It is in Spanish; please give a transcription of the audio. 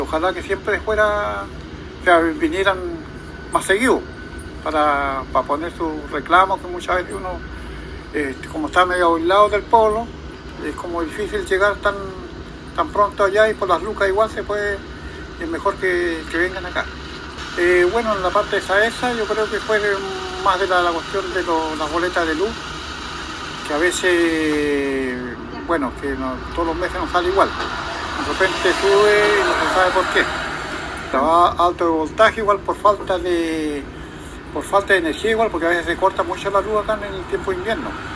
Ojalá que siempre fuera, o sea, vinieran más seguido para poner sus reclamos, que muchas veces uno, como está medio aislado del pueblo, es como difícil llegar tan pronto allá, y por las lucas igual es mejor que vengan acá. Bueno, en la parte de SAESA yo creo que fue más de la cuestión de las boletas de luz, que a veces, bueno, que todos los meses no sale igual. De repente sube y no se sabe por qué. Estaba alto de voltaje igual por falta de energía igual, porque a veces se corta mucho la luz acá en el tiempo de invierno.